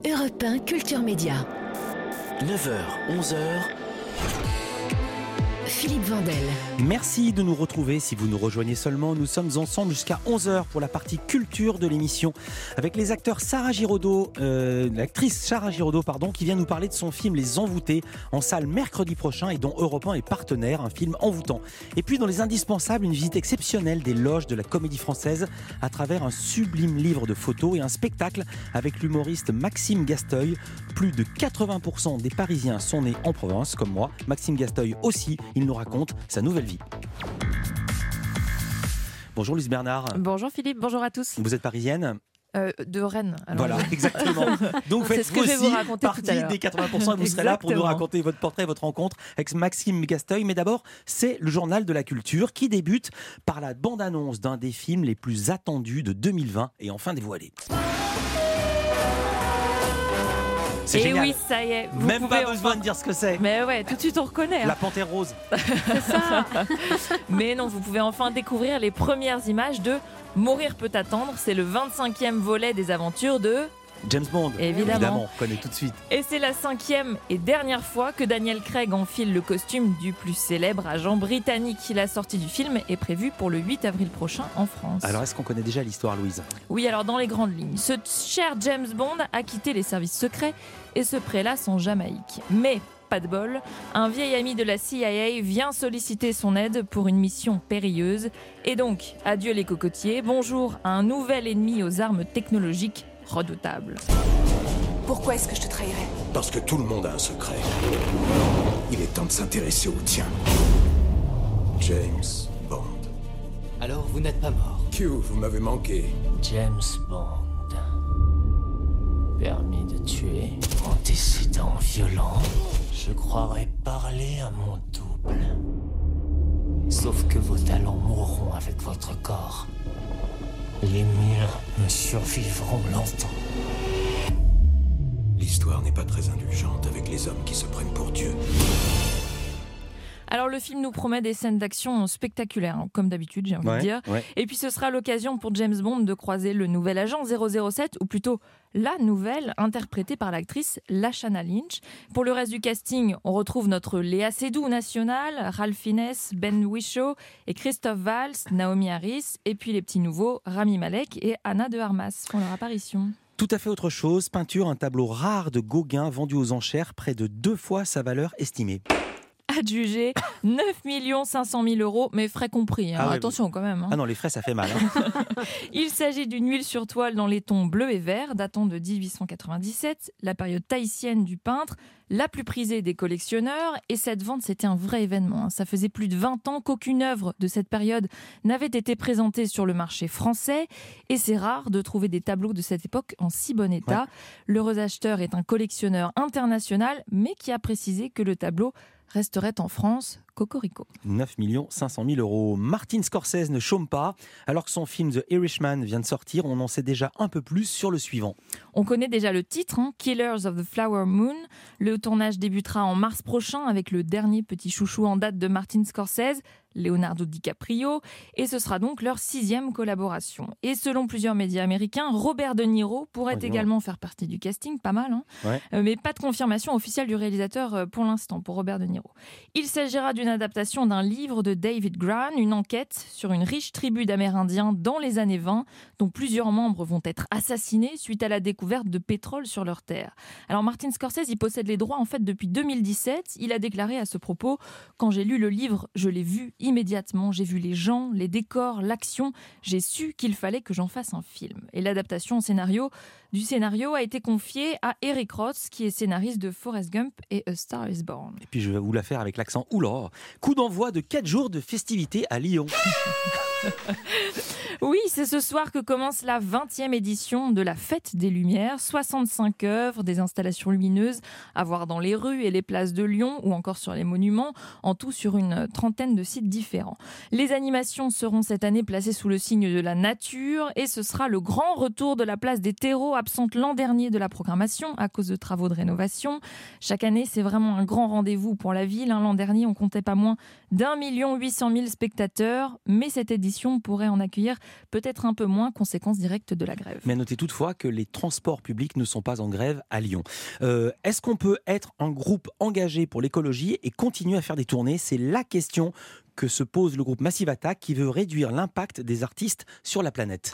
Europe 1 Culture Média. 9h, 11h. Philippe Vandel. Merci de nous retrouver. Si vous nous rejoignez seulement, nous sommes ensemble jusqu'à 11h pour la partie culture de l'émission avec les acteurs l'actrice Sarah Giraudot, qui vient nous parler de son film Les Envoûtés en salle mercredi prochain et dont Europe 1 est partenaire, un film envoûtant. Et puis dans les indispensables, une visite exceptionnelle des loges de la Comédie Française à travers un sublime livre de photos et un spectacle avec l'humoriste Maxime Gasteuil. Plus de 80% des Parisiens sont nés en province, comme moi. Maxime Gasteuil aussi, il nous raconte sa nouvelle vie. Bonjour Luce Bernard. Bonjour Philippe, bonjour à tous. Vous êtes parisienne ? De Rennes. Alors voilà, exactement. Donc c'est ce que je vais vous raconter partie tout à l'heure. des 80% et vous serez là pour nous raconter votre portrait, votre rencontre avec Maxime Gasteuil. Mais d'abord, c'est le journal de la culture qui débute par la bande-annonce d'un des films les plus attendus de 2020 et enfin dévoilé. C'est et génial. oui, ça y est. Vous Même pouvez pas besoin de dire ce que c'est. Mais ouais, tout de suite on reconnaît. La Panthère Rose. C'est ça. Mais non, vous pouvez enfin découvrir les premières images de Mourir peut attendre. C'est le 25e volet des aventures de... James Bond. Évidemment, on connaît tout de suite. Et c'est la 5e et dernière fois que Daniel Craig enfile le costume du plus célèbre agent britannique. La sortie du film est prévue pour le 8 avril prochain en France. Alors, est-ce qu'on connaît déjà l'histoire, Louise ? Oui, alors dans les grandes lignes, ce cher James Bond a quitté les services secrets et se prélasse en Jamaïque. Mais pas de bol, un vieil ami de la CIA vient solliciter son aide pour une mission périlleuse. Et donc, adieu les cocotiers, bonjour à un nouvel ennemi aux armes technologiques redoutables. Pourquoi est-ce que je te trahirais ? Parce que tout le monde a un secret. Il est temps de s'intéresser au tien. James Bond. Alors, vous n'êtes pas mort. Q, vous m'avez manqué. James Bond. Permis de tuer, antécédent violent. Je croirais parler à mon double. Sauf que vos talents mourront avec votre corps. Les miens me survivront longtemps. L'histoire n'est pas très indulgente avec les hommes qui se prennent pour Dieu. Alors le film nous promet des scènes d'action spectaculaires, hein, comme d'habitude j'ai envie de dire. Ouais. Et puis ce sera l'occasion pour James Bond de croiser le nouvel agent 007, ou plutôt la nouvelle, interprétée par l'actrice Lashana Lynch. Pour le reste du casting, on retrouve notre Léa Seydoux nationale, Ralph Fiennes, Ben Whishaw et Christophe Valls, Naomi Harris, et puis les petits nouveaux, Rami Malek et Anna de Armas font leur apparition. Tout à fait autre chose, peinture, un tableau rare de Gauguin vendu aux enchères, près de 2 fois sa valeur estimée. Adjugé 9 500 000 euros, mais frais compris. Hein. Ah ouais, attention quand même. Hein. Ah non, les frais, ça fait mal. Hein. Il s'agit d'une huile sur toile dans les tons bleu et vert, datant de 1897, la période tahitienne du peintre, la plus prisée des collectionneurs. Et cette vente, c'était un vrai événement. Hein. Ça faisait plus de 20 ans qu'aucune œuvre de cette période n'avait été présentée sur le marché français. Et c'est rare de trouver des tableaux de cette époque en si bon état. Ouais. L'heureux acheteur est un collectionneur international, mais qui a précisé que le tableau resterait en France, cocorico. 9 500 000 euros. Martin Scorsese ne chôme pas. Alors que son film The Irishman vient de sortir, on en sait déjà un peu plus sur le suivant. On connaît déjà le titre, hein, Killers of the Flower Moon. Le tournage débutera en mars prochain avec le dernier petit chouchou en date de Martin Scorsese, Leonardo DiCaprio, et ce sera donc leur 6e collaboration. Et selon plusieurs médias américains, Robert De Niro pourrait également faire partie du casting, pas mal, hein, mais pas de confirmation officielle du réalisateur pour l'instant, pour Robert De Niro. Il s'agira d'une adaptation d'un livre de David Gran, une enquête sur une riche tribu d'Amérindiens dans les années 20, dont plusieurs membres vont être assassinés suite à la découverte de pétrole sur leur terre. Alors Martin Scorsese, il possède les droits en fait depuis 2017. Il a déclaré à ce propos: quand j'ai lu le livre, je l'ai vu immédiatement. J'ai vu les gens, les décors, l'action. J'ai su qu'il fallait que j'en fasse un film. Et l'adaptation du scénario a été confiée à Eric Roth, qui est scénariste de Forrest Gump et A Star is Born. Et puis je vais vous la faire avec l'accent oula. Coup d'envoi de 4 jours de festivités à Lyon. Oui, c'est ce soir que commence la 20e édition de la Fête des Lumières. 65 œuvres, des installations lumineuses à voir dans les rues et les places de Lyon ou encore sur les monuments, en tout sur une 30aine de sites différents. Les animations seront cette année placées sous le signe de la nature et ce sera le grand retour de la place des terreaux, absente l'an dernier de la programmation à cause de travaux de rénovation. Chaque année, c'est vraiment un grand rendez-vous pour la ville. L'an dernier, on comptait pas moins d'1 800 000 spectateurs, mais cette édition pourrait en accueillir peut-être un peu moins, conséquence directe de la grève. Mais à noter toutefois que les transports publics ne sont pas en grève à Lyon. Est-ce qu'on peut être un groupe engagé pour l'écologie et continuer à faire des tournées ? C'est la question que se pose le groupe Massive Attack qui veut réduire l'impact des artistes sur la planète.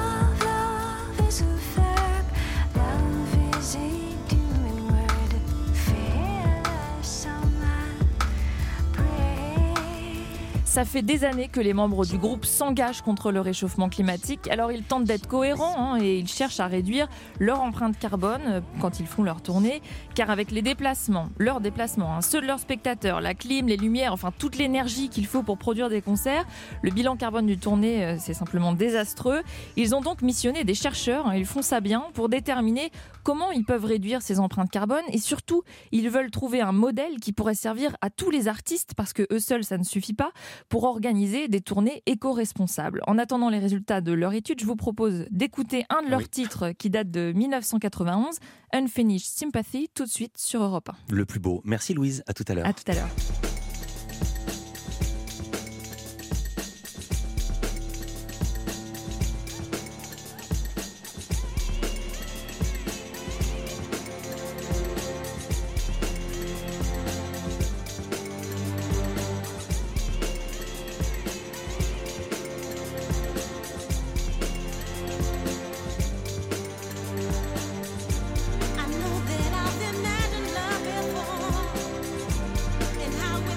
Ça fait des années que les membres du groupe s'engagent contre le réchauffement climatique. Alors ils tentent d'être cohérents et ils cherchent à réduire leur empreinte carbone quand ils font leur tournée. Car avec leurs déplacements, ceux de leurs spectateurs, la clim, les lumières, enfin toute l'énergie qu'il faut pour produire des concerts, le bilan carbone du tournée, c'est simplement désastreux. Ils ont donc missionné des chercheurs, ils font ça bien, pour déterminer comment ils peuvent réduire ces empreintes carbone. Et surtout, ils veulent trouver un modèle qui pourrait servir à tous les artistes, parce que eux seuls, ça ne suffit pas, pour organiser des tournées éco-responsables. En attendant les résultats de leur étude, je vous propose d'écouter un de leurs titres qui date de 1991, Unfinished Sympathy, tout de suite sur Europe 1. Le plus beau. Merci Louise, à tout à l'heure. À tout à l'heure. I know that I've imagined love before, and how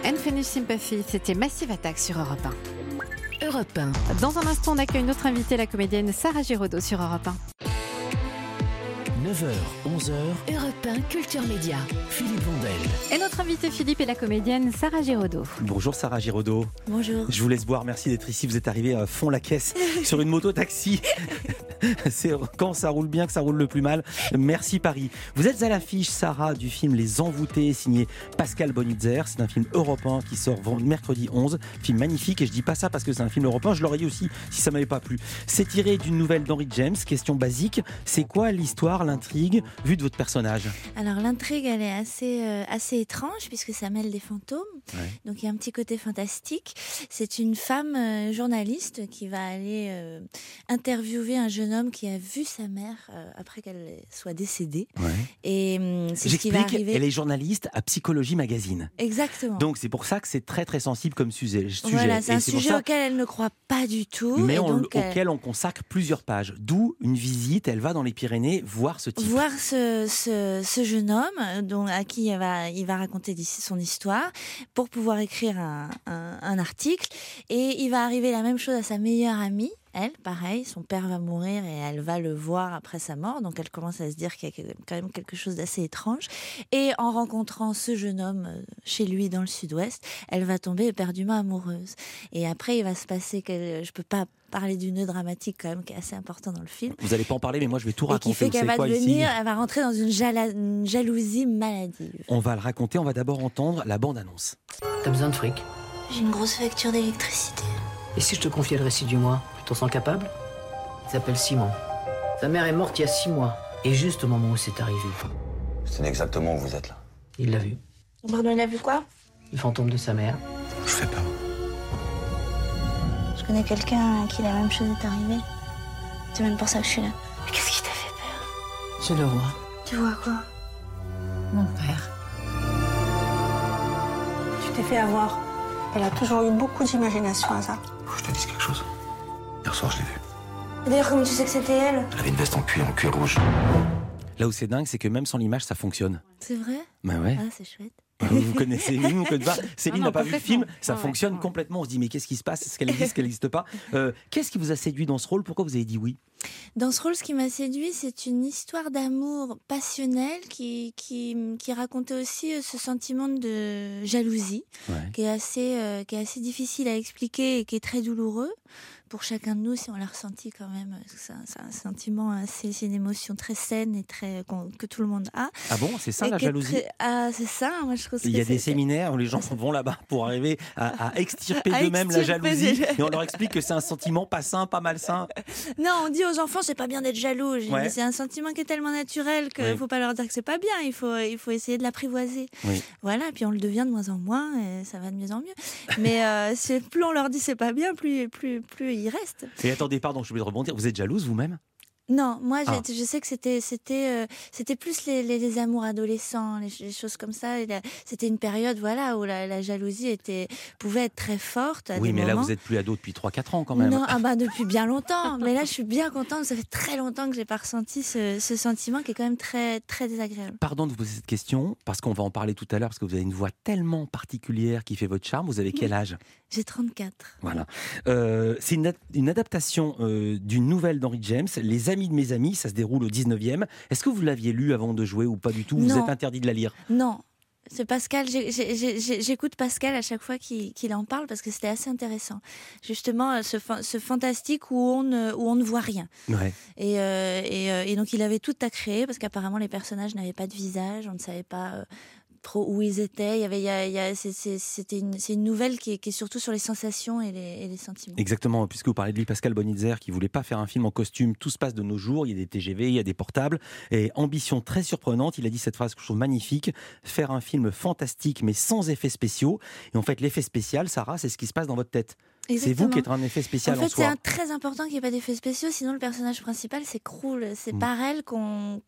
Unfinished Sympathy, c'était Massive Attack sur Europe 1. Europe 1. Dans un instant, on accueille notre invitée, la comédienne Sarah Giraudot sur Europe 1. 9h, 11h, Europe 1 Culture Média. Philippe Vandel. Et notre invitée Philippe est la comédienne Sarah Giraudot. Bonjour Sarah Giraudot. Bonjour. Je vous laisse boire, merci d'être ici. Vous êtes arrivée à fond la caisse sur une moto-taxi. C'est quand ça roule bien que ça roule le plus mal. Merci Paris. Vous êtes à l'affiche, Sarah, du film Les Envoûtés, signé Pascal Bonitzer. C'est un film européen qui sort mercredi 11. Film magnifique, et je dis pas ça parce que c'est un film européen, je l'aurais dit aussi si ça m'avait pas plu. C'est tiré d'une nouvelle d'Henry James. Question basique, c'est quoi l'histoire, l'intrigue, vue de votre personnage? Alors l'intrigue, elle est assez étrange puisque ça mêle des fantômes. Ouais. Donc il y a un petit côté fantastique. C'est une femme journaliste qui va aller interviewer un jeune homme qui a vu sa mère après qu'elle soit décédée. Ouais. Et c'est ce qui va J'explique, arriver. elle est journaliste à Psychologie Magazine. Exactement. Donc c'est pour ça que c'est très très sensible comme sujet. Voilà, c'est Et un c'est pour sujet ça- auquel elle ne croit pas du tout. mais et donc, auquel on consacre plusieurs pages. D'où une visite, elle va dans les Pyrénées voir ce type. voir ce jeune homme à qui il va raconter son histoire pour pouvoir écrire un article. Et il va arriver la même chose à sa meilleure amie. Elle, pareil, son père va mourir et elle va le voir après sa mort. Donc elle commence à se dire qu'il y a quand même quelque chose d'assez étrange. Et en rencontrant ce jeune homme chez lui dans le sud-ouest, elle va tomber éperdument amoureuse. Et après, il va se passer je peux pas parler du nœud dramatique quand même qui est assez important dans le film. Vous n'allez pas en parler, mais moi je vais tout Et raconter. qui fait Vous qu'elle savez va quoi, ici devenir, elle va rentrer dans une jalousie maladive. On va le raconter, on va d'abord entendre la bande-annonce. T'as besoin de fric? J'ai une grosse facture d'électricité. Et si je te confiais le récit du mois, tu t'en sens capable? Il s'appelle Simon. Sa mère est morte il y a 6 mois. Et juste au moment où c'est arrivé, C'est exactement où vous êtes là. il l'a vu. Pardon, il a vu quoi? Le fantôme de sa mère. Je fais peur. Je connais quelqu'un à qui la même chose est arrivée. C'est même pour ça que je suis là. Mais qu'est-ce qui t'a fait peur? Je le vois. Tu vois quoi? Mon père. Tu t'es fait avoir. Elle a toujours eu beaucoup d'imagination, Asa. Faut que je te dise quelque chose. Hier soir, je l'ai vue. D'ailleurs, comment tu sais que c'était elle? Elle avait une veste en cuir rouge. Là où c'est dingue, c'est que même sans l'image, ça fonctionne. C'est vrai? Bah ouais. Ah, c'est chouette. Vous connaissez, vous ne connaissez pas. Céline non, n'a pas vu le film, complètement. ça Ouais, fonctionne ouais. complètement. On se dit, mais qu'est-ce qui se passe? Est-ce qu'elle existe, qu'elle n'existe pas? Qu'est-ce qui vous a séduit dans ce rôle? Pourquoi vous avez dit oui? Dans ce rôle, ce qui m'a séduit, c'est une histoire d'amour passionnel qui racontait aussi ce sentiment de jalousie, Ouais. qui est assez difficile à expliquer et qui est très douloureux pour chacun de nous si on l'a ressenti quand même. C'est un sentiment, c'est une émotion très saine et que tout le monde a. Ah bon, c'est ça Et la qui est jalousie? Ah, c'est ça, moi je trouve Il y a que des c'est- séminaires où les gens vont là-bas pour arriver à extirper À d'eux-mêmes la extirper jalousie, des- et on leur explique que c'est un sentiment pas sain, pas malsain. Non, on dit aux enfants, c'est pas bien d'être jaloux. Je dis, Ouais. mais c'est un sentiment qui est tellement naturel qu'il Oui. faut pas leur dire que c'est pas bien. Il faut essayer de l'apprivoiser. Oui. Voilà, puis on le devient de moins en moins et ça va de mieux en mieux. Mais plus on leur dit c'est pas bien, plus il reste. Et attendez, pardon, je suis obligé de rebondir. Vous êtes jalouse vous-même? Non, moi Ah. je sais que c'était plus les amours adolescents, les choses comme ça. C'était une période voilà où la jalousie pouvait être très forte. Oui, mais là moments. vous êtes plus ado depuis 3-4 ans quand même. Non, depuis bien longtemps. Mais là, je suis bien contente. Ça fait très longtemps que j'ai pas ressenti ce sentiment qui est quand même très, très désagréable. Pardon de vous poser cette question, parce qu'on va en parler tout à l'heure, parce que vous avez une voix tellement particulière qui fait votre charme. Vous avez quel âge? J'ai 34. Voilà. C'est une adaptation d'une nouvelle d'Henry James, Les Amis de mes amis, ça se déroule au 19e. Est-ce que vous l'aviez lu avant de jouer ou pas du tout? Vous Non. êtes interdit de la lire? Non. C'est Pascal, j'écoute Pascal à chaque fois qu'il en parle parce que c'était assez intéressant. Justement, ce fantastique où on ne voit rien. Ouais. Et donc il avait tout à créer parce qu'apparemment les personnages n'avaient pas de visage, on ne savait pas trop où ils étaient. C'est une nouvelle qui est surtout sur les sensations et les sentiments. Exactement, puisque vous parlez de lui, Pascal Bonitzer, qui voulait pas faire un film en costume. Tout se passe de nos jours, il y a des TGV, il y a des portables. Et ambition très surprenante, il a dit cette phrase que je trouve magnifique, faire un film fantastique mais sans effets spéciaux. Et en fait, l'effet spécial, Sarah, c'est ce qui se passe dans votre tête. C'est vous qui êtes un effet spécial en fait, soi. c'est très important qu'il n'y ait pas d'effets spéciaux, sinon le personnage principal s'écroule. C'est par elle qu'on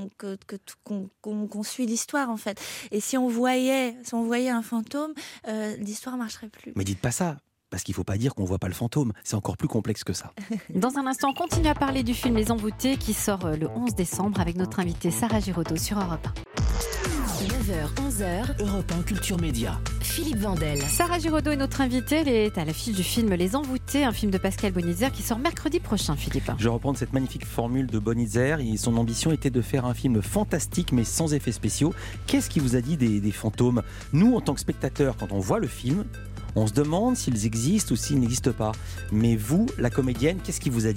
suit l'histoire, en fait. Et si on voyait un fantôme, l'histoire ne marcherait plus. Mais dites pas ça, parce qu'il ne faut pas dire qu'on ne voit pas le fantôme. C'est encore plus complexe que ça. Dans un instant, on continue à parler du film Les Envoûtés qui sort le 11 décembre avec notre invitée Sarah Giraudot sur Europe 1. 9h, 11h, Europe 1 Culture Média. Philippe Vandel. Sarah Giraudot est notre invitée. Elle est à l'affiche du film Les Envoûtés, un film de Pascal Bonitzer qui sort mercredi prochain, Philippe. Je reprends cette magnifique formule de Bonitzer. Son ambition était de faire un film fantastique mais sans effets spéciaux. Qu'est-ce qui vous a dit des fantômes ? Nous, en tant que spectateurs, quand on voit le film, on se demande s'ils existent ou s'ils n'existent pas. Mais vous, la comédienne, qu'est-ce qui vous a dit ?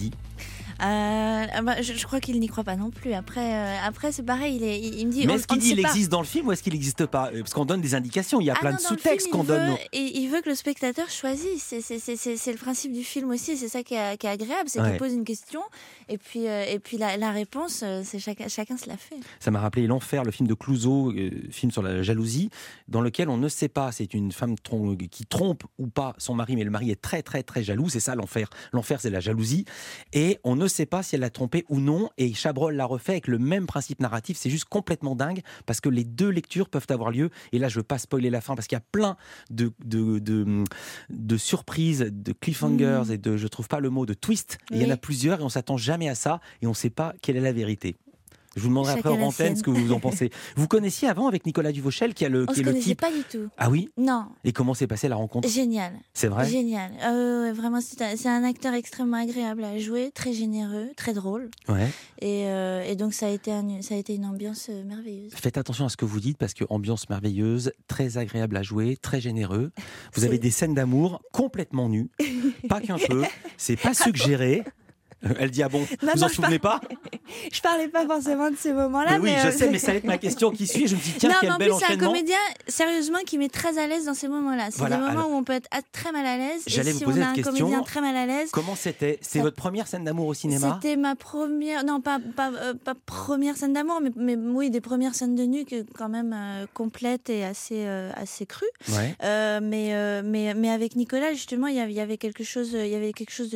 Je crois qu'il n'y croit pas non plus. Après c'est pareil, il me dit... Mais est-ce qu'il dit il existe dans le film ou est-ce qu'il n'existe pas ? Parce qu'on donne des indications, il y a plein de sous-textes qu'on donne. Il veut que le spectateur choisisse. C'est le principe du film aussi, c'est ça qui est agréable, c'est qu'il pose une question et puis la réponse, c'est chacun se la fait. Ça m'a rappelé L'Enfer, le film de Clouzot, film sur la jalousie, dans lequel on ne sait pas, c'est une femme qui trompe ou pas son mari, mais le mari est très très très jaloux, c'est ça l'enfer. L'enfer, c'est la jalousie, et on ne sait pas si elle l'a trompé ou non, et Chabrol l'a refait avec le même principe narratif. C'est juste complètement dingue parce que les deux lectures peuvent avoir lieu, et là je veux pas spoiler la fin parce qu'il y a plein de surprises, de cliffhangers et je trouve pas le mot, de twist, et il y en a plusieurs et on s'attend jamais à ça et on sait pas quelle est la vérité. Je vous demanderai après en antenne ce que vous en pensez. Vous connaissiez avant avec Nicolas Duvauchel qui est le type. On ne se connaissait pas du tout. Ah oui ? Non. Et comment s'est passée la rencontre ? Génial. C'est vrai ? Génial. Vraiment, c'est un acteur extrêmement agréable à jouer, très généreux, très drôle. Ouais. Et donc ça a été une ambiance merveilleuse. Faites attention à ce que vous dites parce que ambiance merveilleuse, très agréable à jouer, très généreux. Vous avez des scènes d'amour complètement nues, pas qu'un peu. C'est pas suggéré. Elle dit ah bon, vous en souvenez pas ? Je parlais pas forcément de ces moments-là. Mais oui, je sais, mais ça va être ma question qui suit. Je me dis tiens, quel bel enchaînement. C'est un comédien sérieusement qui met très à l'aise dans ces moments-là. C'est des moments où on peut être très mal à l'aise. J'allais vous poser cette question. Si on a un comédien très mal à l'aise. Comment c'était ? C'est votre première scène d'amour au cinéma ? C'était ma première, non pas première scène d'amour, mais oui des premières scènes de nu quand même complètes et assez crues. Ouais. Mais avec Nicolas justement il y avait quelque chose de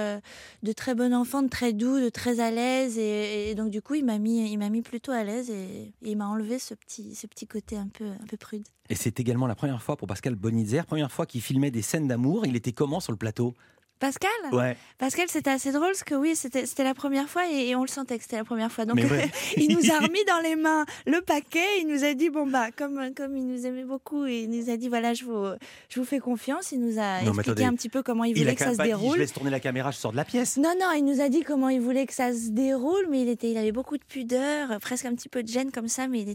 très bon enfant, de très doux, de très à l'aise et donc du coup il m'a mis plutôt à l'aise et il m'a enlevé ce petit côté un peu prude. Et c'est également la première fois pour Pascal Bonitzer, première fois qu'il filmait des scènes d'amour. Il était comment sur le plateau ? Pascal ? Ouais. Pascal, c'était assez drôle parce que oui, c'était la première fois et on le sentait que c'était la première fois. Donc il nous a remis dans les mains le paquet. Il nous a dit comme il nous aimait beaucoup, et il nous a dit voilà, je vous fais confiance. Il nous a expliqué un petit peu comment il voulait que ça se déroule. Dit, je laisse tourner la caméra, je sors de la pièce. Non, il nous a dit comment il voulait que ça se déroule, mais il avait beaucoup de pudeur, presque un petit peu de gêne comme ça, mais il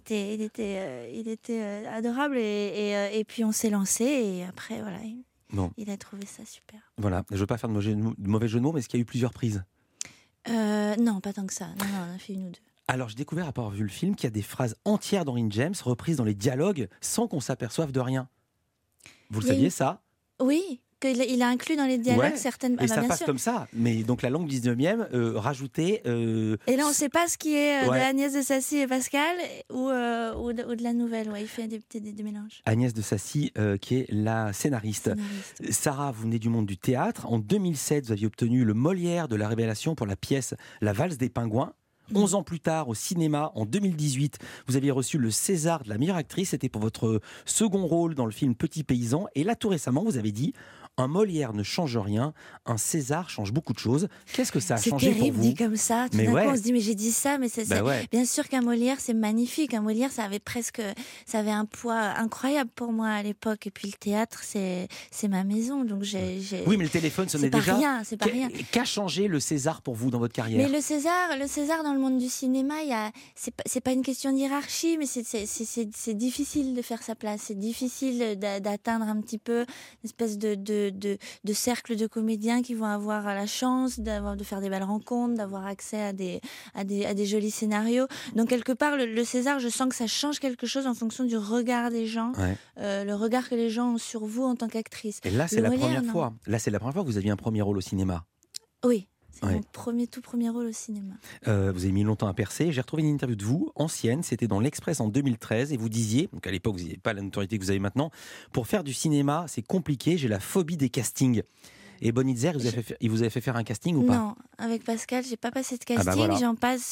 était adorable et puis on s'est lancé et après voilà. Bon. Il a trouvé ça super. Voilà, je ne veux pas faire de mauvais jeu de mots, mais est-ce qu'il y a eu plusieurs prises ? Non, pas tant que ça. Non, on a fait une ou deux. Alors, j'ai découvert, après avoir vu le film, qu'il y a des phrases entières d'Henry James reprises dans les dialogues sans qu'on s'aperçoive de rien. Vous le saviez, ça ? Oui, qu'il a inclus dans les dialogues certaines... Et ça passe comme ça. Mais donc, la langue 19e, rajoutée... Et là, on ne sait pas ce qui est de Agnès de Sassy et Pascal ou de la nouvelle. Ouais, il fait des mélanges. Agnès de Sassy, qui est la scénariste. Sarah, vous venez du monde du théâtre. En 2007, vous aviez obtenu le Molière de la Révélation pour la pièce La valse des pingouins. 11 ans plus tard, au cinéma, en 2018, vous aviez reçu le César de la meilleure actrice. C'était pour votre second rôle dans le film Petit Paysan. Et là, tout récemment, vous avez dit... Un Molière ne change rien, un César change beaucoup de choses. Qu'est-ce que ça a changé pour vous ? C'est terrible dit comme ça. Tout d'un coup, on se dit mais j'ai dit ça, mais bien sûr qu'un Molière c'est magnifique. Un Molière ça avait un poids incroyable pour moi à l'époque. Et puis le théâtre c'est ma maison, donc Oui, mais le téléphone sonnait déjà. C'est pas rien. Qu'a changé le César pour vous dans votre carrière ? Mais le César dans le monde du cinéma, c'est pas une question de hiérarchie, mais c'est difficile de faire sa place. C'est difficile d'atteindre un petit peu une espèce de cercles de comédiens qui vont avoir la chance de faire des belles rencontres, d'avoir accès à des jolis scénarios. Donc quelque part, le César, je sens que ça change quelque chose en fonction du regard des gens, le regard que les gens ont sur vous en tant qu'actrice. Et là, c'est la première fois. Là, c'est la première fois que vous aviez un premier rôle au cinéma. Oui. C'est mon tout premier rôle au cinéma. Vous avez mis longtemps à percer. J'ai retrouvé une interview de vous, ancienne, c'était dans l'Express en 2013, et vous disiez, donc à l'époque vous n'aviez pas la notoriété que vous avez maintenant, pour faire du cinéma, c'est compliqué, j'ai la phobie des castings. Et Bonitzer, il vous avait fait faire un casting ou pas ? Non, avec Pascal, j'ai pas passé de casting. Voilà. J'en passe.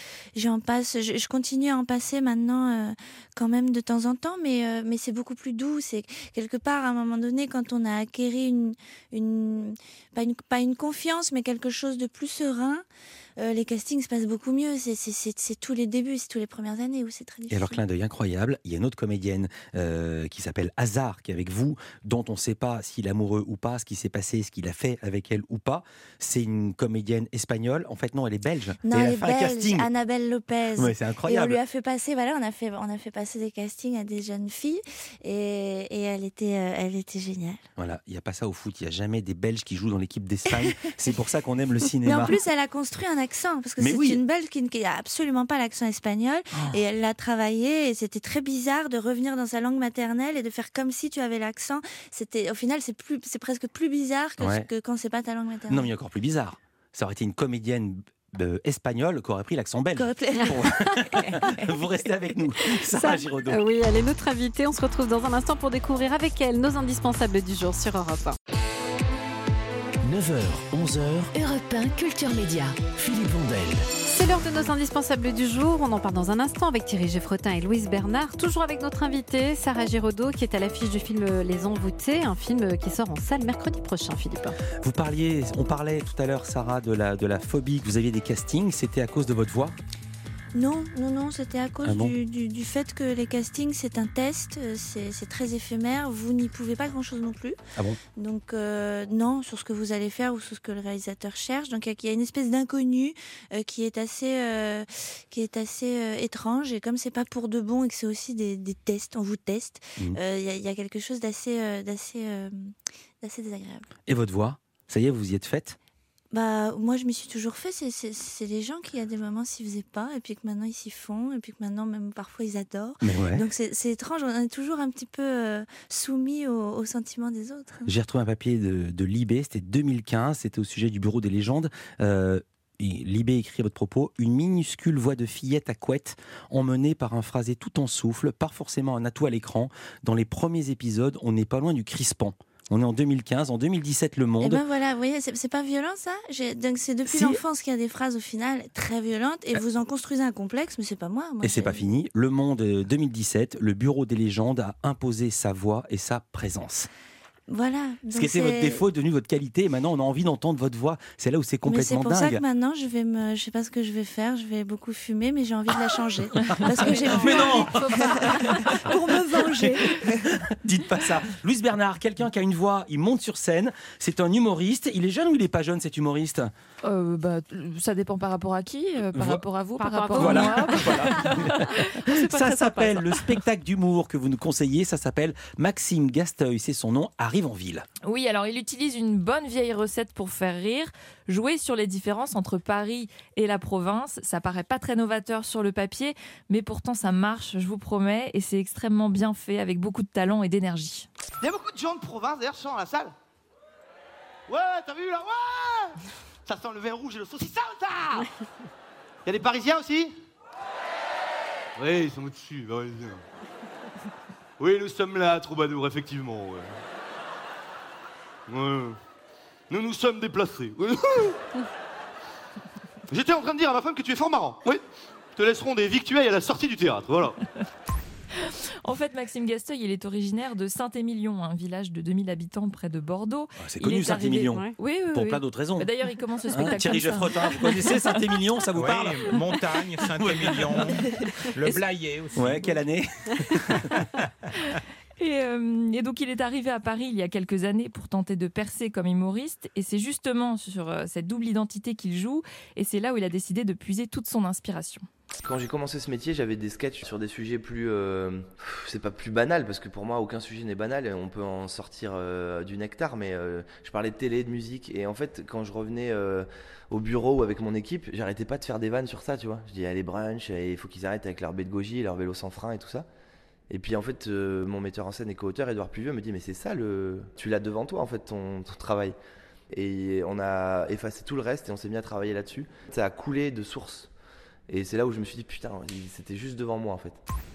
Je continue à en passer maintenant, quand même de temps en temps, mais c'est beaucoup plus doux. C'est quelque part à un moment donné quand on a acquéri pas une confiance, mais quelque chose de plus serein. les castings se passent beaucoup mieux. C'est tous les débuts, c'est tous les premières années où c'est très difficile. Et alors, clin d'œil incroyable, il y a une autre comédienne qui s'appelle Hazard, qui est avec vous, dont on ne sait pas s'il est amoureux ou pas, ce qui s'est passé, ce qu'il a fait avec elle ou pas. C'est une comédienne espagnole. En fait, non, elle est belge. Non, et elle est belge, Annabelle Lopez. Ouais, c'est incroyable. Et on lui a fait passer, voilà, on a fait passer des castings à des jeunes filles et elle était géniale. Voilà, il n'y a pas ça au foot, il n'y a jamais des Belges qui jouent dans l'équipe d'Espagne. C'est pour ça qu'on aime le cinéma. Mais en plus, elle a construit un accent, parce que une Belge qui n'a absolument pas l'accent espagnol, et elle l'a travaillé, et c'était très bizarre de revenir dans sa langue maternelle et de faire comme si tu avais l'accent. Au final, c'est presque plus bizarre que quand c'est pas ta langue maternelle. Non, mais encore plus bizarre. Ça aurait été une comédienne espagnole qui aurait pris l'accent belge. Vous restez avec nous, Sarah Giraudot. Oui, elle est notre invitée. On se retrouve dans un instant pour découvrir avec elle nos indispensables du jour sur Europe 1. 9h, 11h, Europe 1 Culture Média. Philippe Vandel. C'est l'heure de nos indispensables du jour. On en parle dans un instant avec Thierry Geffrotin et Louise Bernard. Toujours avec notre invitée, Sarah Giraudot, qui est à l'affiche du film Les Envoûtés, un film qui sort en salle mercredi prochain, Philippe. On parlait tout à l'heure, Sarah, de la phobie que vous aviez des castings. C'était à cause de votre voix ? Non, c'était à cause du fait que les castings, c'est un test, c'est très éphémère, vous n'y pouvez pas grand-chose non plus. Ah bon ? Donc non, sur ce que vous allez faire ou sur ce que le réalisateur cherche. Donc il y a une espèce d'inconnu qui est assez étrange, et comme c'est pas pour de bon et que c'est aussi des tests, on vous teste, il y a quelque chose d'assez désagréable. Et votre voix ? Ça y est, vous y êtes faite ? Moi, je m'y suis toujours fait. C'est les gens qui, à des moments, s'y faisaient pas, et puis que maintenant, ils s'y font, et puis que maintenant, même parfois, ils adorent. Ouais. Donc, c'est étrange. On est toujours un petit peu soumis aux sentiments des autres. J'ai retrouvé un papier de Libé, c'était 2015, c'était au sujet du Bureau des légendes. Libé écrit à votre propos: une minuscule voix de fillette à couette, emmenée par un phrasé tout en souffle, pas forcément un atout à l'écran. Dans les premiers épisodes, on n'est pas loin du crispant. On est en 2015, en 2017, Le Monde. Et voilà, vous voyez, c'est pas violent ça. Donc c'est depuis l'enfance qu'il y a des phrases au final très violentes, et vous en construisez un complexe, mais c'est pas moi. Et c'est pas fini. Le Monde 2017, le Bureau des légendes a imposé sa voix et sa présence. Voilà. Ce qui était votre défaut est devenu votre qualité, et maintenant on a envie d'entendre votre voix. C'est là où c'est complètement dingue. Mais c'est pour ça que maintenant je sais pas ce que je vais faire, je vais beaucoup fumer, mais j'ai envie de la changer. Parce que j'ai mais non pour me venger. Dites pas ça. Louise Bernard, quelqu'un qui a une voix, il monte sur scène, c'est un humoriste. Il est jeune ou il est pas jeune, cet humoriste ? Ça dépend par rapport à qui, par rapport à vous, par rapport à moi. Ça s'appelle le spectacle d'humour que vous nous conseillez. Ça s'appelle Maxime Gasteuil, c'est son nom, arrive en ville. Oui, alors il utilise une bonne vieille recette pour faire rire, jouer sur les différences entre Paris et la province. Ça paraît pas très novateur sur le papier, mais pourtant ça marche, je vous promets, et c'est extrêmement bien fait, avec beaucoup de talent et d'énergie. Il y a beaucoup de gens de province d'ailleurs, dans la salle. Ouais, t'as vu là? Ouais, ça sent le vin rouge et le saucisson, ça. Il y a des Parisiens aussi? Oui, ils sont au-dessus. Oui, nous sommes là, troubadour, effectivement. Ouais. Nous sommes déplacés. J'étais en train de dire à ma femme que tu es fort marrant. Oui. Te laisseront des victuailles à la sortie du théâtre, voilà. En fait, Maxime Gasteuil, il est originaire de Saint-Émilion, un village de 2000 habitants près de Bordeaux. C'est connu, Saint-Émilion. Oui. Pour plein d'autres raisons. D'ailleurs, il commence le spectacle. Thierry Geffrotin, vous connaissez Saint-Émilion, ça vous parle? Montagne, Saint-Émilion, le Blayais aussi. Ouais, quelle année? Et donc il est arrivé à Paris il y a quelques années pour tenter de percer comme humoriste, et c'est justement sur cette double identité qu'il joue, et c'est là où il a décidé de puiser toute son inspiration. Quand j'ai commencé ce métier, j'avais des sketchs sur des sujets plus... c'est pas plus banal, parce que pour moi aucun sujet n'est banal, on peut en sortir du nectar, mais je parlais de télé, de musique, et en fait quand je revenais au bureau avec mon équipe, j'arrêtais pas de faire des vannes sur ça, tu vois. Je dis allez brunch, il faut qu'ils arrêtent avec leur baie de goji, leur vélo sans frein et tout ça. Et puis en fait, mon metteur en scène et co-auteur, Édouard Pluvieux, me dit mais c'est ça, tu l'as devant toi en fait, ton travail. Et on a effacé tout le reste et on s'est mis à travailler là-dessus. Ça a coulé de source. Et c'est là où je me suis dit putain, c'était juste devant moi en fait.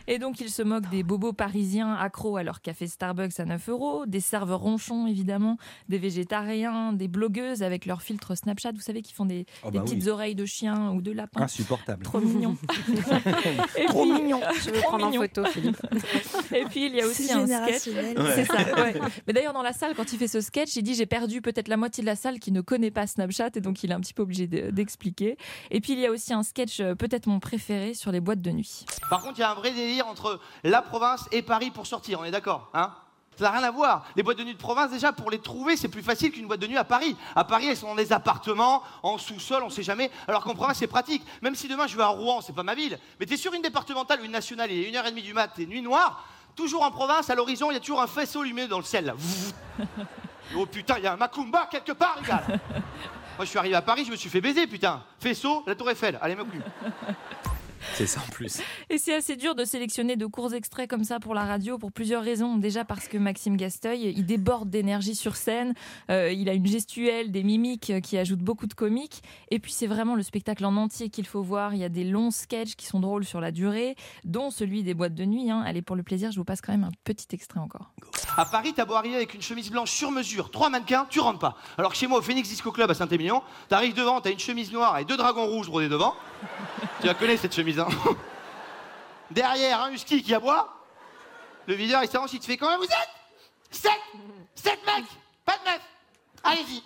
Et donc, il se moque des bobos parisiens accros à leur café Starbucks à 9 €, des serveurs ronchons, évidemment, des végétariens, des blogueuses avec leurs filtres Snapchat, vous savez, qui font des petites oreilles de chien ou de lapin. Insupportable. Trop mignon. Trop mignon. Je veux prendre en photo, Philippe. Et puis, il y a aussi un sketch. C'est ça, ouais. Mais d'ailleurs, dans la salle, quand il fait ce sketch, il dit « J'ai perdu peut-être la moitié de la salle qui ne connaît pas Snapchat », et donc il est un petit peu obligé d'expliquer. Et puis, il y a aussi un sketch, peut-être mon préféré, sur les boîtes de nuit. Par contre, il y a un vrai délire entre la province et Paris pour sortir, on est d'accord, hein? Ça n'a rien à voir. Les boîtes de nuit de province, déjà, pour les trouver, c'est plus facile qu'une boîte de nuit à Paris. À Paris, elles sont dans des appartements, en sous-sol, on sait jamais. Alors qu'en province, c'est pratique. Même si demain, je vais à Rouen, c'est pas ma ville. Mais t'es sur une départementale ou une nationale, il est 1h30 du mat, t'es nuit noire. Toujours en province, à l'horizon, il y a toujours un faisceau lumineux dans le ciel, là. Oh putain, il y a un Macumba quelque part, les gars. Moi, je suis arrivé à Paris, je me suis fait baiser, putain. Faisceau, la Tour Eiffel. Allez, Macumba. C'est ça en plus. Et c'est assez dur de sélectionner de courts extraits comme ça pour la radio pour plusieurs raisons. Déjà parce que Maxime Gasteuil, il déborde d'énergie sur scène, il a une gestuelle, des mimiques qui ajoutent beaucoup de comique. Et puis c'est vraiment le spectacle en entier qu'il faut voir. Il y a des longs sketchs qui sont drôles sur la durée, dont celui des boîtes de nuit. Allez, pour le plaisir, je vous passe quand même un petit extrait encore. À Paris, t'as beau arriver avec une chemise blanche sur mesure, 3 mannequins, tu rentres pas. Alors que chez moi, au Phoenix Disco Club à Saint-Émilion, t'arrives devant, t'as une chemise noire et 2 dragons rouges brodés devant. Tu la connais cette chemise, hein? Derrière, un husky qui aboie. Le videur, il s'avance, il te fait combien vous êtes? 7 mecs, pas de 9. Allez-y.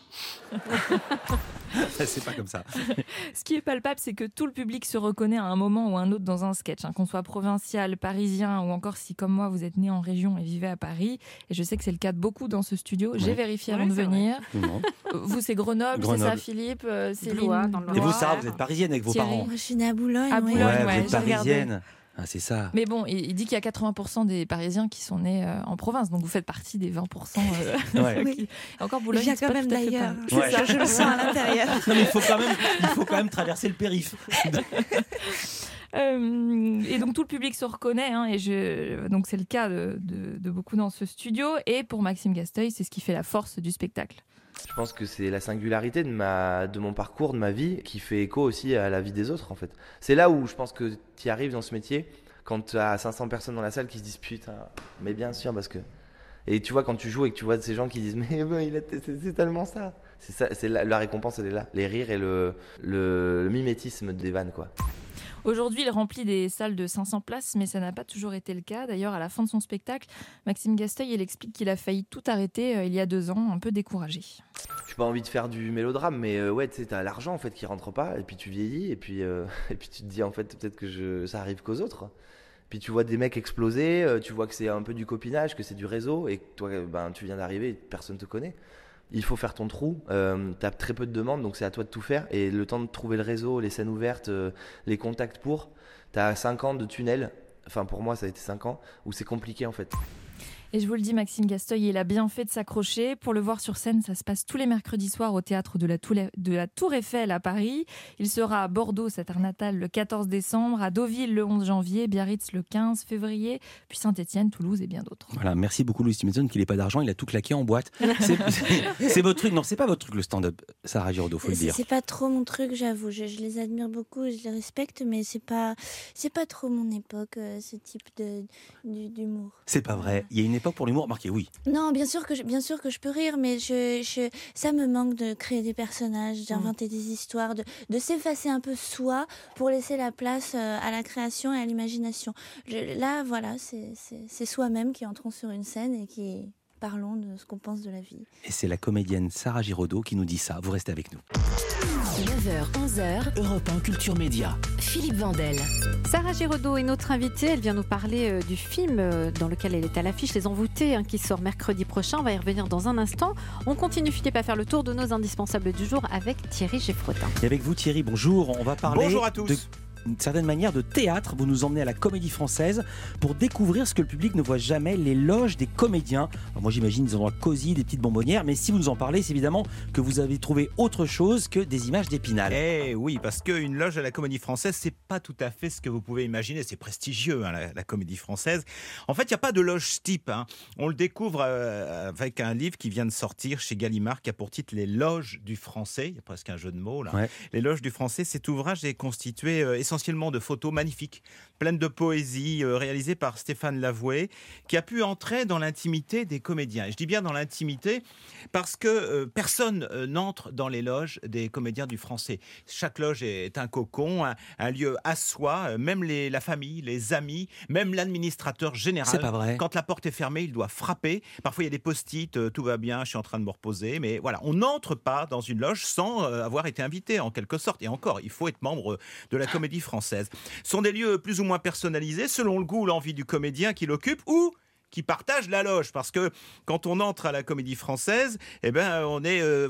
C'est pas comme ça. Ce qui est palpable, c'est que tout le public se reconnaît à un moment ou un autre dans un sketch, qu'on soit provincial, parisien ou encore si, comme moi, vous êtes né en région et vivez à Paris. Et je sais que c'est le cas de beaucoup dans ce studio. J'ai vérifié avant de venir. Vous, c'est Grenoble, c'est ça, Philippe, Céline. Et vous, Sarah, vous êtes parisienne avec vos parents? Je suis née à Boulogne. À Boulogne, vous êtes parisienne. Ah, c'est ça. Mais bon, il dit qu'il y a 80% des Parisiens qui sont nés en province, donc vous faites partie des 20%. Oui. Encore Boulogne, il y a quand même d'ailleurs. Je le sens à l'intérieur. Non, mais il faut quand même traverser le périph'. Et donc tout le public se reconnaît, donc c'est le cas de beaucoup dans ce studio. Et pour Maxime Gasteuil, c'est ce qui fait la force du spectacle. Je pense que c'est la singularité de mon parcours, de ma vie, qui fait écho aussi à la vie des autres, en fait. C'est là où je pense que tu y arrives dans ce métier, quand tu as 500 personnes dans la salle qui se disent « Putain, mais bien sûr, parce que… » Et tu vois, quand tu joues et que tu vois ces gens qui disent « Mais c'est tellement ça !» La récompense, elle est là. Les rires et le mimétisme des vannes, quoi. Aujourd'hui, il remplit des salles de 500 places, mais ça n'a pas toujours été le cas. D'ailleurs, à la fin de son spectacle, Maxime Gasteuil, il explique qu'il a failli tout arrêter il y a 2 ans, un peu découragé. J'ai pas envie de faire du mélodrame, mais ouais, tu sais, t'as l'argent en fait qui rentre pas, et puis tu vieillis, et puis tu te dis en fait peut-être que ça arrive qu'aux autres. Puis tu vois des mecs exploser, tu vois que c'est un peu du copinage, que c'est du réseau, et que toi, tu viens d'arriver et personne te connaît. Il faut faire ton trou, t'as très peu de demandes, donc c'est à toi de tout faire. Et le temps de trouver le réseau, les scènes ouvertes, les contacts t'as 5 ans de tunnel, enfin pour moi ça a été 5 ans, où c'est compliqué en fait. Et je vous le dis, Maxime Gasteuil, il a bien fait de s'accrocher. Pour le voir sur scène, ça se passe tous les mercredis soirs au théâtre de la Tour Eiffel à Paris. Il sera à Bordeaux, sa terre natale, le 14 décembre, à Deauville le 11 janvier, Biarritz le 15 février, puis Saint-Étienne, Toulouse et bien d'autres. Voilà, merci beaucoup Louis Stevenson, qu'il n'ait pas d'argent, il a tout claqué en boîte. C'est votre truc? Non, c'est pas votre truc le stand-up, Sarah Giraudot, faut le dire. C'est pas trop mon truc, j'avoue. Je les admire beaucoup, je les respecte, mais c'est pas trop mon époque, ce type d'humour. C'est pas vrai. Il y a une époque pour l'humour, marqué oui. Non, bien sûr que je peux rire, mais ça me manque de créer des personnages, d'inventer des histoires, de s'effacer un peu soi pour laisser la place à la création et à l'imagination. Là, voilà, c'est soi-même qui entrons sur une scène et qui parlons de ce qu'on pense de la vie. Et c'est la comédienne Sarah Giraudot qui nous dit ça. Vous restez avec nous. 9h, 11h, Europe 1 Culture Média. Philippe Vandel. Sarah Giraudot est notre invitée. Elle vient nous parler du film dans lequel elle est à l'affiche, Les Envoûtés, qui sort mercredi prochain. On va y revenir dans un instant. On continue, Philippe, à faire le tour de nos indispensables du jour avec Thierry Geffrotin. Et avec vous, Thierry, bonjour. On va parler bonjour à tous. D'une certaine manière de théâtre. Vous nous emmenez à la Comédie Française pour découvrir ce que le public ne voit jamais, les loges des comédiens. Alors moi j'imagine des endroits cosy, des petites bonbonnières, mais si vous nous en parlez, c'est évidemment que vous avez trouvé autre chose que des images d'Épinal. Eh oui, parce qu'une loge à la Comédie Française, c'est pas tout à fait ce que vous pouvez imaginer. C'est prestigieux, la Comédie Française. En fait, il n'y a pas de loge type. On le découvre avec un livre qui vient de sortir chez Gallimard, qui a pour titre Les Loges du Français. Il y a presque un jeu de mots là. Ouais. Les Loges du Français, cet ouvrage est constitué essentiellement de photos magnifiques, pleines de poésie, réalisées par Stéphane Lavoué, qui a pu entrer dans l'intimité des comédiens. Et je dis bien dans l'intimité parce que personne n'entre dans les loges des comédiens du Français. Chaque loge est un cocon, un lieu à soi, même la famille, les amis, même l'administrateur général. C'est pas vrai. Quand la porte est fermée, il doit frapper. Parfois, il y a des post-it, tout va bien, je suis en train de me reposer. Mais voilà, on n'entre pas dans une loge sans avoir été invité, en quelque sorte. Et encore, il faut être membre de la Comédie Française. Ce sont des lieux plus ou moins personnalisés, selon le goût ou l'envie du comédien qui l'occupe, ou qui partagent la loge, parce que quand on entre à la Comédie Française, eh ben on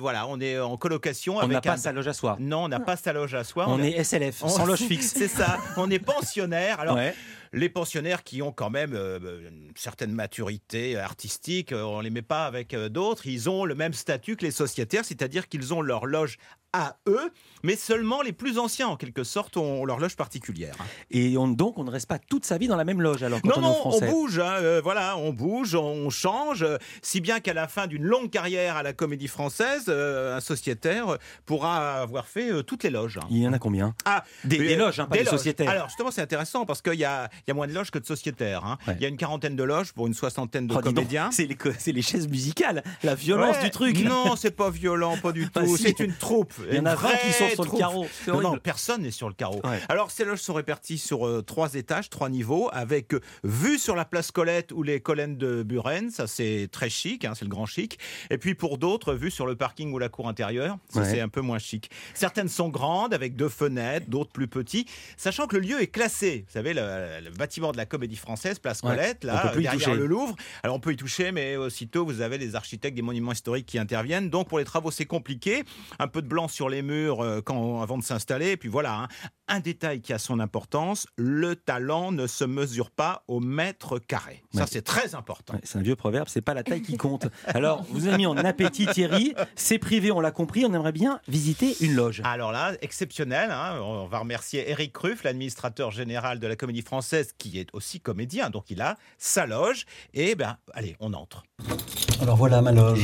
est en colocation. On n'a pas sa loge à soi. Non, on n'a pas sa loge à soi. On est SLF, sans loge fixe. C'est ça. On est pensionnaire. Alors. Ouais. Les pensionnaires qui ont quand même une certaine maturité artistique, on ne les met pas avec d'autres, ils ont le même statut que les sociétaires, c'est-à-dire qu'ils ont leur loge à eux, mais seulement les plus anciens, en quelque sorte, ont leur loge particulière. Et donc, on ne reste pas toute sa vie dans la même loge, alors, quand on est français. On bouge, on bouge, on change, si bien qu'à la fin d'une longue carrière à la Comédie Française, un sociétaire pourra avoir fait toutes les loges. Il y en a combien? Des loges, pas des sociétaires. Alors, justement, c'est intéressant, parce qu'il y a moins de loges que de sociétaires. Ouais. Il y a une 40aine de loges pour une 60aine de comédiens. Donc, c'est les chaises musicales, la violence du truc. Non, c'est pas violent, pas du tout. C'est une troupe. Il y en a 20 qui sont sur le carreau. Non, personne n'est sur le carreau. Ouais. Alors, ces loges sont réparties sur 3 étages, 3 niveaux, avec vue sur la place Colette ou les collines de Buren. Ça, c'est très chic, c'est le grand chic. Et puis, pour d'autres, vue sur le parking ou la cour intérieure. Ça, c'est un peu moins chic. Certaines sont grandes, avec 2 fenêtres, d'autres plus petits. Sachant que le lieu est classé. Vous savez, le bâtiment de la Comédie Française, place Colette, là, derrière le Louvre. Alors, on peut y toucher, mais aussitôt, vous avez les architectes des monuments historiques qui interviennent. Donc, pour les travaux, c'est compliqué. Un peu de blanc sur les murs avant de s'installer. Et puis voilà, un détail qui a son importance, le talent ne se mesure pas au mètre carré. Ça, c'est très important. C'est un vieux proverbe, c'est pas la taille qui compte. Alors, vous avez mis en appétit, Thierry. C'est privé, on l'a compris. On aimerait bien visiter une loge. Alors là, exceptionnel. On va remercier Éric Ruff, l'administrateur général de la Comédie Française, qui est aussi comédien. Donc, il a sa loge. Et allez, on entre. Alors voilà ma loge.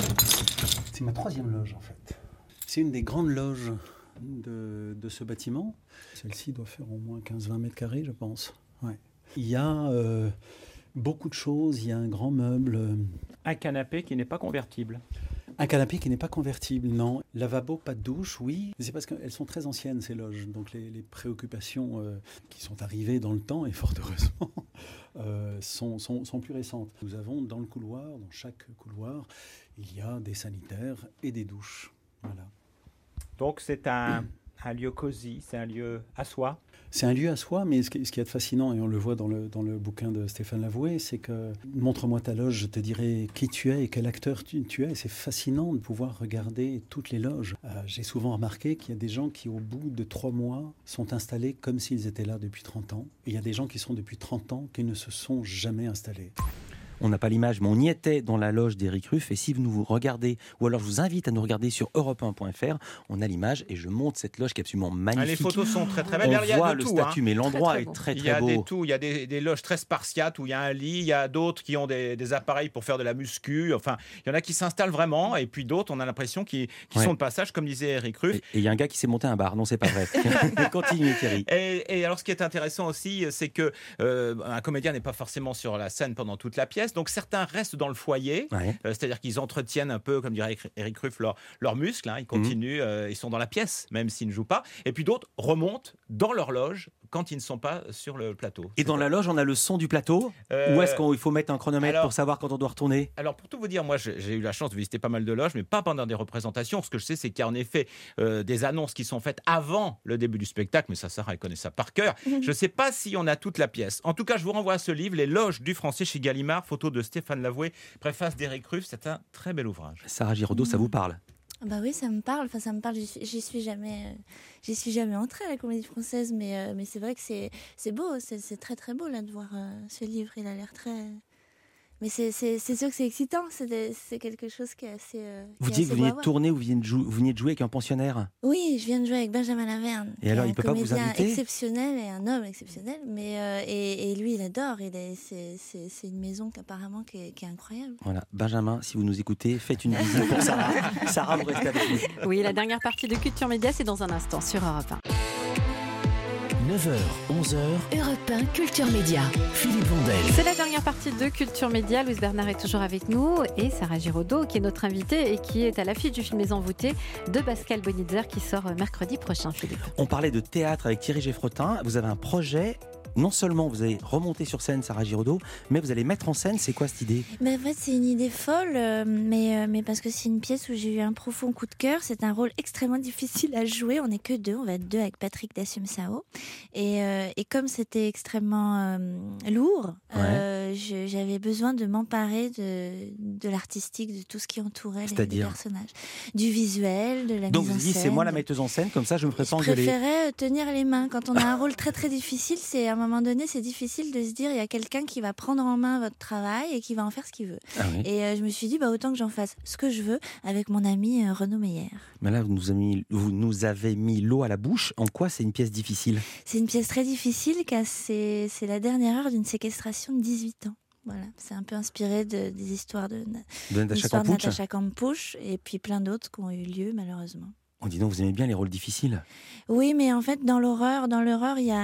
C'est ma 3e loge, en fait. C'est une des grandes loges de ce bâtiment. Celle-ci doit faire au moins 15-20 mètres carrés, je pense. Ouais. Il y a beaucoup de choses. Il y a un grand meuble. Un canapé qui n'est pas convertible. Un canapé qui n'est pas convertible, non. Lavabo, pas de douche, oui. C'est parce qu'elles sont très anciennes, ces loges. Donc les préoccupations qui sont arrivées dans le temps, et fort heureusement, sont plus récentes. Nous avons dans le couloir, dans chaque couloir, il y a des sanitaires et des douches. Voilà. Donc c'est un lieu cosy, c'est un lieu à soi. C'est un lieu à soi, mais ce qui est fascinant, et on le voit dans le bouquin de Stéphane Lavoué, c'est que montre-moi ta loge, je te dirai qui tu es et quel acteur tu es. C'est fascinant de pouvoir regarder toutes les loges. J'ai souvent remarqué qu'il y a des gens qui, au bout de 3 mois, sont installés comme s'ils étaient là depuis 30 ans. Et il y a des gens qui sont depuis 30 ans qui ne se sont jamais installés. On n'a pas l'image, mais on y était dans la loge d'Éric Ruff. Et si vous nous regardez, ou alors je vous invite à nous regarder sur europe1.fr, on a l'image et je montre cette loge qui est absolument magnifique. Les photos sont très très belles. On voit le statut, mais l'endroit est très très beau. Il y a des loges très spartiates où il y a un lit, il y a d'autres qui ont des appareils pour faire de la muscu. Enfin, il y en a qui s'installent vraiment, et puis d'autres, on a l'impression qu'ils sont de passage, comme disait Éric Ruff. Et il y a un gars qui s'est monté un bar. Non, c'est pas vrai. Continuez, Thierry. Et alors, ce qui est intéressant aussi, c'est que un comédien n'est pas forcément sur la scène pendant toute la pièce. Donc certains restent dans le foyer, c'est-à-dire qu'ils entretiennent un peu, comme dirait Éric Ruff, leurs muscles. Ils continuent, ils sont dans la pièce, même s'ils ne jouent pas. Et puis d'autres remontent dans leur loge quand ils ne sont pas sur le plateau. Et dans la loge, on a le son du plateau ou est-ce qu'il faut mettre un chronomètre pour savoir quand on doit retourner? Alors, pour tout vous dire, moi, j'ai eu la chance de visiter pas mal de loges, mais pas pendant des représentations. Ce que je sais, c'est qu'il y a en effet des annonces qui sont faites avant le début du spectacle, mais ça, Sarah, elle connaît ça par cœur. Je ne sais pas si on a toute la pièce. En tout cas, je vous renvoie à ce livre, Les loges du français chez Gallimard, photo de Stéphane Lavoué, préface d'Éric Ruff. C'est un très bel ouvrage. Sarah Giraudot, ça vous parle? Bah oui, ça me parle. Enfin, ça me parle. J'y suis jamais entrée à la Comédie Française, mais c'est vrai que c'est beau. C'est très très beau là de voir ce livre. Il a l'air très. Mais c'est sûr que c'est excitant. C'est quelque chose qui est assez. Vous dites que vous venez de tourner ou vous veniez de jouer avec un pensionnaire? Oui, je viens de jouer avec Benjamin Laverne. Et alors, il peut pas vous inviter? Un comédien exceptionnel et un homme exceptionnel. Mais et lui, il adore. C'est une maison apparemment qui est incroyable. Voilà, Benjamin, si vous nous écoutez, faites une visite pour Sarah. Sarah, vous restez avec nous. Oui, la dernière partie de Culture Média, c'est dans un instant sur Europe 1. 9h, 11h, Europe 1 Culture Média. Philippe Vandel. C'est la dernière partie de Culture Média. Louise Bernard est toujours avec nous et Sarah Giraudot qui est notre invitée et qui est à l'affiche du film Les Envoûtés de Pascal Bonitzer qui sort mercredi prochain, Philippe. On parlait de théâtre avec Thierry Geffrotin. Vous avez un projet. Non seulement vous allez remonter sur scène Sarah Giraudot, mais vous allez mettre en scène, c'est quoi cette idée ? En fait, c'est une idée folle, mais parce que c'est une pièce où j'ai eu un profond coup de cœur. C'est un rôle extrêmement difficile à jouer. On n'est que deux, on va être deux avec Patrick Dacium-Sao. Et comme c'était extrêmement lourd, j'avais besoin de m'emparer de l'artistique, de tout ce qui entourait les personnages. Du visuel, de la mise en scène. Donc vous dites, c'est moi la metteuse en scène, comme ça je me ferai pas engueuler. Je préférais tenir les mains. Quand on a un rôle très très difficile, c'est à un moment donné, c'est difficile de se dire il y a quelqu'un qui va prendre en main votre travail et qui va en faire ce qu'il veut. Ah oui. Et je me suis dit autant que j'en fasse ce que je veux avec mon ami Renaud Meyer. Mais là, vous nous avez mis l'eau à la bouche. En quoi c'est une pièce difficile ? C'est une pièce très difficile car c'est la dernière heure d'une séquestration de 18 ans. Voilà, c'est un peu inspiré des histoires de Natacha Campouche et puis plein d'autres qui ont eu lieu malheureusement. On dit donc vous aimez bien les rôles difficiles. Oui, mais en fait, dans l'horreur, il y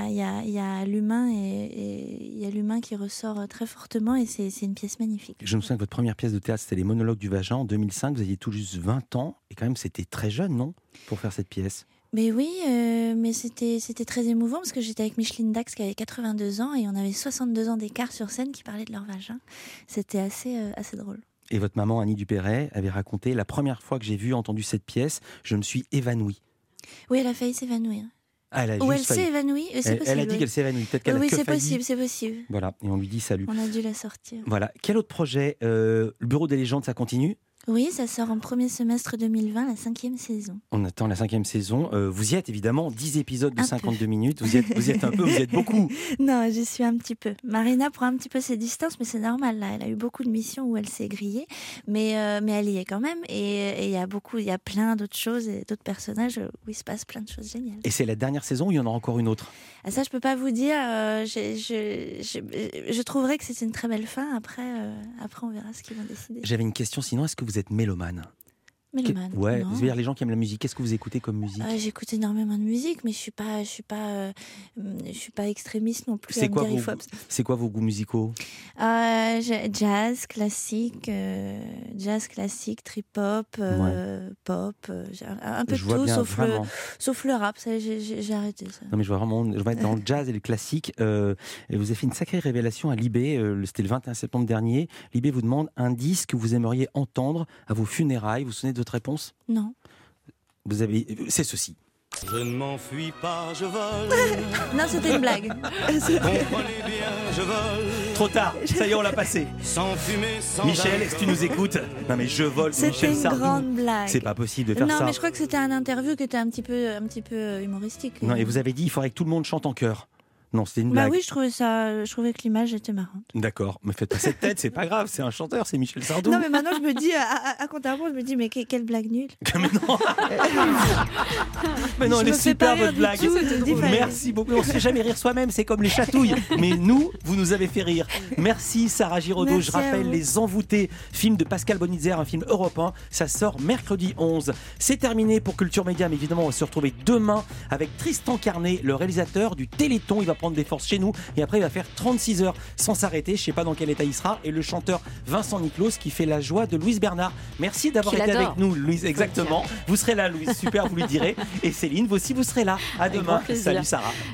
a l'humain et il y a l'humain qui ressort très fortement et c'est une pièce magnifique. Je me souviens que votre première pièce de théâtre, c'était Les Monologues du Vagin en 2005. Vous aviez tout juste 20 ans et quand même, c'était très jeune, non, pour faire cette pièce ? Mais oui, mais c'était très émouvant parce que j'étais avec Micheline Dax qui avait 82 ans et on avait 62 ans d'écart sur scène qui parlaient de leur vagin. C'était assez drôle. Et votre maman, Annie Dupéret, avait raconté « La première fois que j'ai entendu cette pièce, je me suis évanouie ». Oui, elle a failli s'évanouir. Ah, ou elle s'est évanouie, c'est possible. Elle a dit qu'elle s'est évanouie, peut-être qu'elle a que failli. Oui, c'est possible. Voilà, et on lui dit salut. On a dû la sortir. Voilà. Quel autre projet ? Le Bureau des légendes, ça continue ? Oui, ça sort en premier semestre 2020, la 5e saison. On attend la 5e saison. Vous y êtes évidemment, 10 épisodes de 52 minutes. Vous y êtes un peu, vous y êtes beaucoup. Non, j'y suis un petit peu. Marina prend un petit peu ses distances, mais c'est normal. Là, elle a eu beaucoup de missions où elle s'est grillée, mais elle y est quand même. Et il y a plein d'autres choses et d'autres personnages où il se passe plein de choses géniales. Et c'est la dernière saison ou il y en a encore une autre ? Ça, je peux pas vous dire. Je trouverais que c'est une très belle fin. Après, on verra ce qu'ils vont décider. J'avais une question. Sinon, est-ce que vous êtes mélomane ? Mélomane. Ouais, c'est-à-dire les gens qui aiment la musique. Qu'est-ce que vous écoutez comme musique ? J'écoute énormément de musique, mais je suis pas extrémiste non plus. C'est quoi vos goûts musicaux ? Jazz classique, trip-hop, pop, un peu de tout, sauf le rap. Ça, j'ai arrêté ça. Non, mais je vais être dans le jazz et le classique. Et vous avez fait une sacrée révélation à Libé. C'était le 21 septembre dernier. Libé vous demande un disque que vous aimeriez entendre à vos funérailles. Vous vous souvenez de votre réponse ? Non. C'est ceci. Je ne m'enfuis pas, je vole. Non, c'était une blague. Comprenez bien, je vole. Trop tard, ça y est, on l'a passé. Sans fumer, sans Michel, est-ce que tu nous écoutes ? Non mais je vole de Michel Sardou. C'était une grande blague. C'est pas possible de faire ça. Non, mais je crois que c'était un interview qui était un petit peu humoristique. Non, et vous avez dit il faudrait que tout le monde chante en chœur. Non, c'était une blague. Oui, je trouvais que l'image était marrante. D'accord, mais faites pas cette tête, c'est pas grave, c'est un chanteur, c'est Michel Sardou. Non, mais maintenant je me dis, à compte à rebours, je me dis, mais quelle blague nulle. Mais non, mais non, elle est super votre blague. Merci beaucoup. On ne sait jamais rire soi-même, c'est comme les chatouilles. Mais vous nous avez fait rire. Merci Sarah Giraudot. Je rappelle Les Envoûtés, film de Pascal Bonitzer, un film européen. Ça sort mercredi 11. C'est terminé pour Culture Média, mais évidemment, on va se retrouver demain avec Tristan Carnet, le réalisateur du Téléthon. Il va prendre des forces chez nous et après il va faire 36 heures sans s'arrêter. Je sais pas dans quel état il sera. Et le chanteur Vincent Niclot qui fait la joie de Louise Bernard. Merci d'avoir été avec nous, Louise. Exactement. Vous serez là, Louise. Super, vous lui direz. Et Céline, vous aussi, vous serez là. À demain. Salut Sarah.